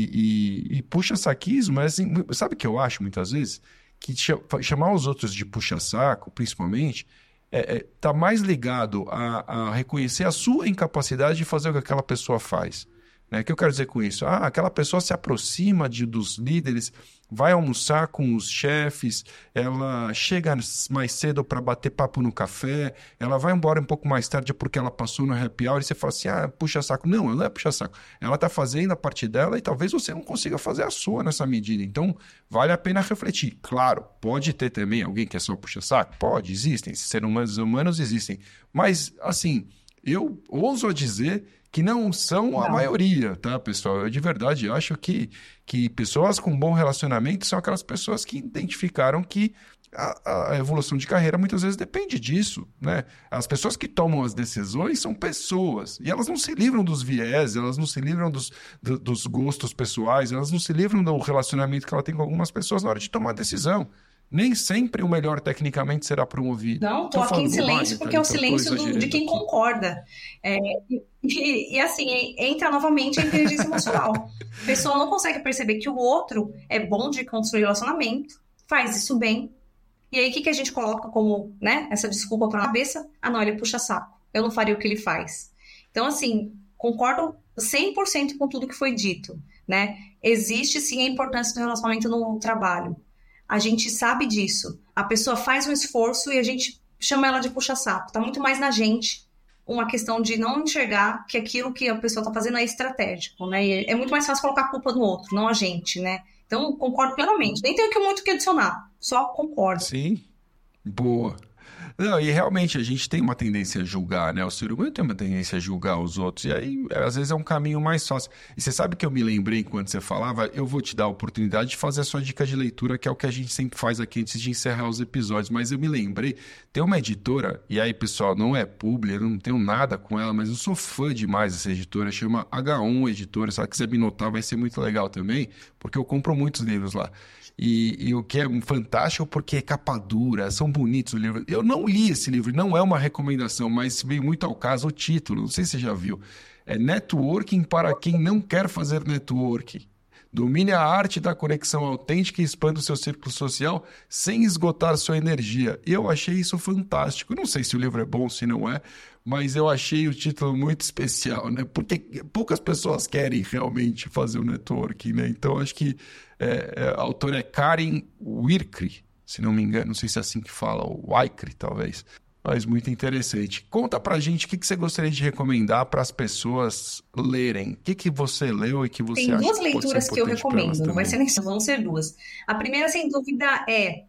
E, e, e puxa-saquismo, mas assim, sabe o que eu acho muitas vezes? Que chamar os outros de puxa-saco, principalmente, é, é, tá mais ligado a, a reconhecer a sua incapacidade de fazer o que aquela pessoa faz. Né? O que eu quero dizer com isso? Ah, aquela pessoa se aproxima de, dos líderes, vai almoçar com os chefes, ela chega mais cedo para bater papo no café, ela vai embora um pouco mais tarde porque ela passou no happy hour e você fala assim, ah, puxa saco. Não, ela não é puxa saco. Ela está fazendo a parte dela e talvez você não consiga fazer a sua nessa medida. Então, vale a pena refletir. Claro, pode ter também alguém que é só puxa saco? Pode, existem. Seres humanos, humanos existem. Mas, assim, eu ouso dizer que não são a não. maioria, tá, pessoal? Eu de verdade acho que, que pessoas com bom relacionamento são aquelas pessoas que identificaram que a, a evolução de carreira muitas vezes depende disso, né? As pessoas que tomam as decisões são pessoas, e elas não se livram dos viés, elas não se livram dos, do, dos gostos pessoais, elas não se livram do relacionamento que ela tem com algumas pessoas na hora de tomar a decisão. Nem sempre o melhor tecnicamente será promovido. Não, estou aqui em silêncio porque é o silêncio do, de quem aqui. concorda. É, e, e assim, entra novamente a inteligência emocional. A pessoa não consegue perceber que o outro é bom de construir relacionamento, faz isso bem. E aí o que, que a gente coloca como, né, essa desculpa para a cabeça? Ah, não, ele puxa saco. Eu não faria o que ele faz. Então, assim, concordo cem por cento com tudo que foi dito, né? Existe, sim, a importância do relacionamento no trabalho. A gente sabe disso. A pessoa faz um esforço e a gente chama ela de puxa-saco. Está muito mais na gente uma questão de não enxergar que aquilo que a pessoa está fazendo é estratégico, né? E é muito mais fácil colocar a culpa no outro, não a gente, né? Então, concordo plenamente. Nem tenho que muito que adicionar, só concordo. Sim, boa. Não, e realmente a gente tem uma tendência a julgar, né? O ser humano tem uma tendência a julgar os outros, e aí às vezes é um caminho mais fácil. E você sabe que eu me lembrei enquanto você falava, eu vou te dar a oportunidade de fazer a sua dica de leitura, que é o que a gente sempre faz aqui antes de encerrar os episódios, mas eu me lembrei, tem uma editora, e aí pessoal, não é publi, eu não tenho nada com ela, mas eu sou fã demais dessa editora, chama agá um Editora, se ela quiser me notar vai ser muito legal também, porque eu compro muitos livros lá. E, e o que é fantástico porque é capa dura, são bonitos os livros. Eu não li esse livro, não é uma recomendação, mas veio muito ao caso o título, não sei se você já viu. É Networking para quem não quer fazer networking. Domine a arte da conexão autêntica e expanda o seu círculo social sem esgotar sua energia. Eu achei isso fantástico. Não sei se o livro é bom, se não é, mas eu achei o título muito especial, né? Porque poucas pessoas querem realmente fazer o networking, né? Então, acho que é, é, a autora é Karen Wirkre, se não me engano, não sei se é assim que fala, ou Wykre, talvez. Mas muito interessante. Conta pra gente o que, que você gostaria de recomendar para as pessoas lerem. O que, que você leu e que você Tem acha duas que pode leituras ser que eu importante para elas recomendo, não vai também? ser nem vão ser duas. A primeira, sem dúvida, é,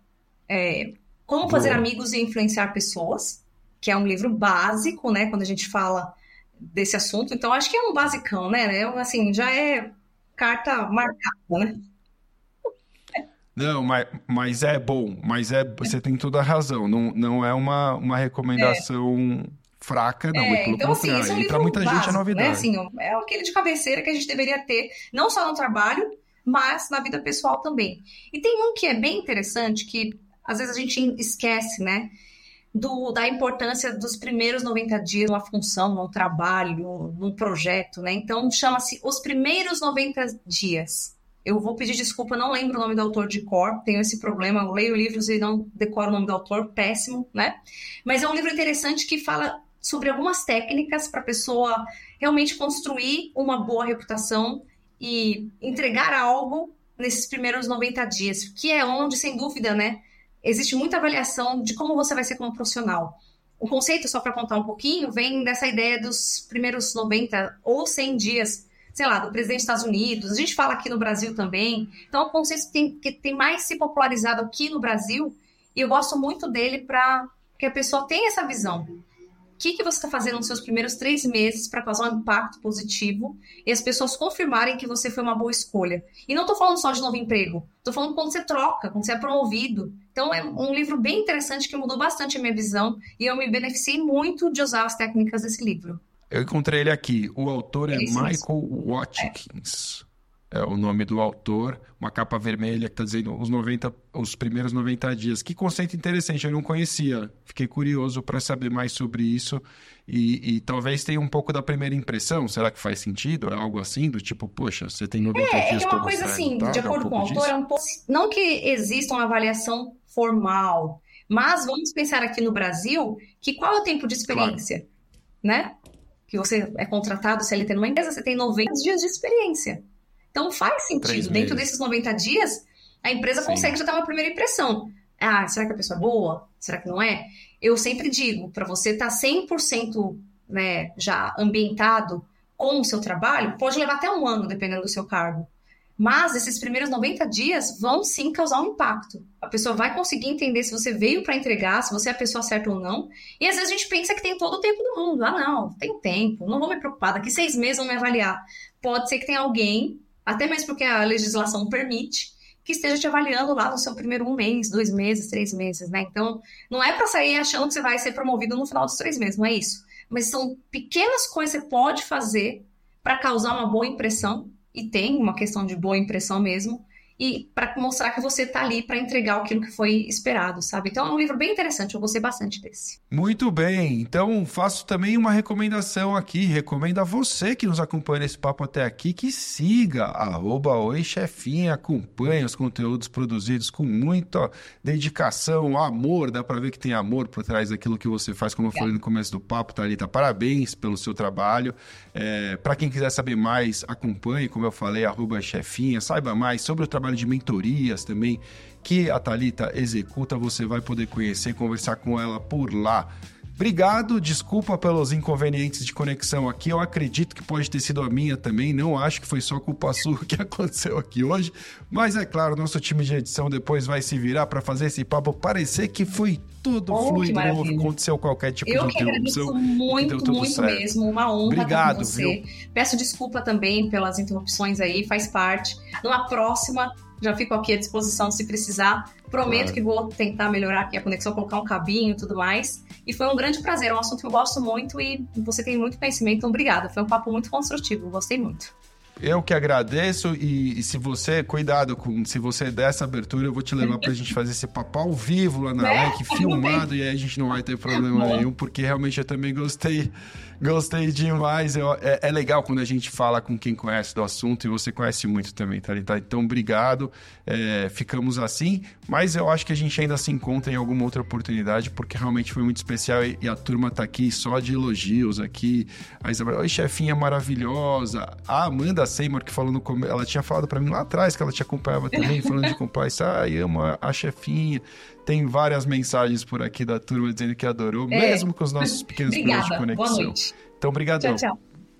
é Como Boa. Fazer Amigos e Influenciar Pessoas, que é um livro básico, né, quando a gente fala desse assunto. Então, acho que é um basicão, né? É, assim, já é carta marcada, né? Não, mas, mas é bom, mas é, você tem toda a razão. Não, não é uma, uma recomendação fraca, não. E É, pelo então, assim, esse é um contrário, para livro muita gente é básico, né? novidade. Assim, é aquele de cabeceira que a gente deveria ter, não só no trabalho, mas na vida pessoal também. E tem um que é bem interessante, que às vezes a gente esquece, né? Do, da importância dos primeiros noventa dias numa função, num trabalho, num projeto, né? Então, chama-se Os Primeiros noventa Dias. Eu vou pedir desculpa, não lembro o nome do autor de cor, tenho esse problema, eu leio livros e não decoro o nome do autor, péssimo, né? Mas é um livro interessante que fala sobre algumas técnicas para a pessoa realmente construir uma boa reputação e entregar algo nesses primeiros noventa dias, que é onde, sem dúvida, né, existe muita avaliação de como você vai ser como profissional. O conceito, só para contar um pouquinho, vem dessa ideia dos primeiros noventa ou cem dias, sei lá, do presidente dos Estados Unidos, a gente fala aqui no Brasil também, então é um conceito que tem, que tem mais se popularizado aqui no Brasil, e eu gosto muito dele para que a pessoa tenha essa visão, que, que você está fazendo nos seus primeiros três meses para causar um impacto positivo e as pessoas confirmarem que você foi uma boa escolha. E não estou falando só de novo emprego, estou falando quando você troca, quando você é promovido. Então é um livro bem interessante que mudou bastante a minha visão e eu me beneficiei muito de usar as técnicas desse livro. Eu encontrei ele aqui. O autor é, é Michael mesmo. Watkins. É. é o nome do autor. Uma capa vermelha que está dizendo os, noventa, os primeiros noventa dias. Que conceito interessante, eu não conhecia. Fiquei curioso para saber mais sobre isso. E, e talvez tenha um pouco da primeira impressão. Será que faz sentido? É algo assim? Do tipo, poxa, você tem noventa é, dias é para uma coisa assim, resultado, de acordo é um com o autor, disso? é um pouco... Não que exista uma avaliação formal, mas vamos pensar aqui no Brasil que qual é o tempo de experiência, claro. né? Que você é contratado, C L T numa empresa, você tem noventa dias de experiência. Então faz sentido. Dentro desses noventa dias, a empresa Sim. consegue já dar uma primeira impressão. Ah, será que a pessoa é boa? Será que não é? Eu sempre digo, para você estar cem por cento né, já ambientado com o seu trabalho, pode levar até um ano, dependendo do seu cargo. Mas esses primeiros noventa dias vão sim causar um impacto. A pessoa vai conseguir entender se você veio para entregar, se você é a pessoa certa ou não. E às vezes a gente pensa que tem todo o tempo do mundo. Ah, não, tem tempo, não vou me preocupar, daqui seis meses vão me avaliar. Pode ser que tenha alguém, até mesmo porque a legislação permite, que esteja te avaliando lá no seu primeiro um mês, dois meses, três meses, né? Então, não é para sair achando que você vai ser promovido no final dos três meses, não é isso. Mas são pequenas coisas que você pode fazer para causar uma boa impressão. E tem uma questão de boa impressão mesmo, e para mostrar que você está ali para entregar aquilo que foi esperado, sabe? Então é um livro bem interessante, eu gostei bastante desse. Muito bem, então faço também uma recomendação aqui, recomendo a você que nos acompanha nesse papo até aqui, que siga, arroba Oi Chefinha, acompanhe os conteúdos produzidos com muita dedicação, amor, dá para ver que tem amor por trás daquilo que você faz, como eu falei no começo do papo, Thalita, parabéns pelo seu trabalho. É, para quem quiser saber mais, acompanhe, como eu falei, arroba Chefinha, saiba mais sobre o trabalho de mentorias também que a Thalita executa, você vai poder conhecer, conversar com ela por lá. Obrigado, desculpa pelos inconvenientes de conexão aqui, eu acredito que pode ter sido a minha também, não acho que foi só culpa sua que aconteceu aqui hoje, mas é claro, nosso time de edição depois vai se virar para fazer esse papo parecer que foi tudo oh, fluido, não aconteceu qualquer tipo eu de interrupção. Eu que agradeço muito, muito certo. mesmo, uma honra Obrigado, estar com você. Viu? Peço desculpa também pelas interrupções aí, faz parte. Numa próxima, já fico aqui à disposição se precisar. Prometo claro. que vou tentar melhorar aqui a conexão, colocar um cabinho e tudo mais. E foi um grande prazer, é um assunto que eu gosto muito e você tem muito conhecimento, então obrigada. Foi um papo muito construtivo, gostei muito. Eu que agradeço e, e se você, cuidado, com, se você der essa abertura, eu vou te levar pra gente fazer esse papo ao vivo lá na é? L E C, filmado, e aí a gente não vai ter problema nenhum, porque realmente eu também gostei, gostei demais. Eu, é, é legal quando a gente fala com quem conhece do assunto, e você conhece muito também, Thalita. Então, obrigado, é, ficamos assim, mas eu acho que a gente ainda se encontra em alguma outra oportunidade, porque realmente foi muito especial e, e a turma tá aqui só de elogios aqui. A Isabel, oi, chefinha maravilhosa. A Amanda Seymour, que falou no come... ela tinha falado para mim lá atrás que ela te acompanhava também, falando de compliance, ai, amo a chefinha. Tem várias mensagens por aqui da turma dizendo que adorou, é. mesmo com os nossos pequenos problemas de conexão. Boa noite. Então, obrigadão. Tchau, tchau.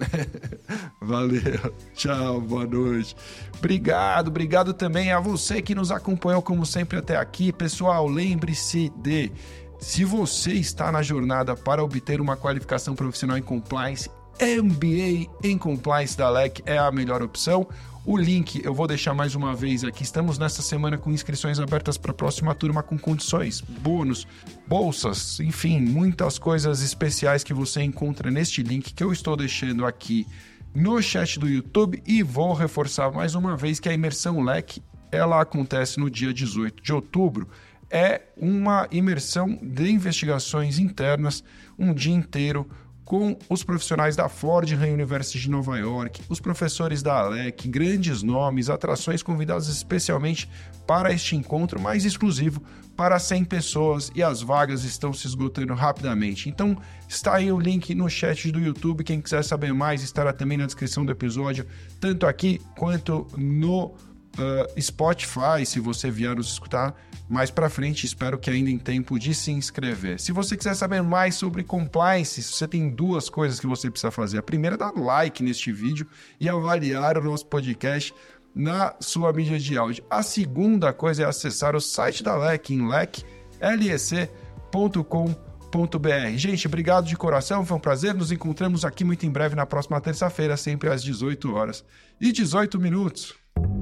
Valeu, tchau, boa noite. Obrigado, obrigado também a você que nos acompanhou como sempre até aqui. Pessoal, lembre-se de, se você está na jornada para obter uma qualificação profissional em compliance, M B A em Compliance da L E C é a melhor opção. O link eu vou deixar mais uma vez aqui. Estamos nesta semana com inscrições abertas para a próxima turma com condições, bônus, bolsas, enfim, muitas coisas especiais que você encontra neste link que eu estou deixando aqui no chat do YouTube. E vou reforçar mais uma vez que a imersão L E C, ela acontece no dia dezoito de outubro. É uma imersão de investigações internas, um dia inteiro, com os profissionais da Fordham University de Nova York, os professores da L E C, grandes nomes, atrações convidadas especialmente para este encontro mais exclusivo para cem pessoas e as vagas estão se esgotando rapidamente. Então está aí o link no chat do YouTube, quem quiser saber mais estará também na descrição do episódio, tanto aqui quanto no Uh, Spotify, se você vier nos escutar mais pra frente, espero que ainda em tempo de se inscrever. Se você quiser saber mais sobre compliance, você tem duas coisas que você precisa fazer. A primeira é dar like neste vídeo e avaliar o nosso podcast na sua mídia de áudio. A segunda coisa é acessar o site da L E C em L E C ponto com ponto b r. Gente, obrigado de coração, foi um prazer. Nos encontramos aqui muito em breve na próxima terça-feira, sempre às dezoito horas e dezoito minutos.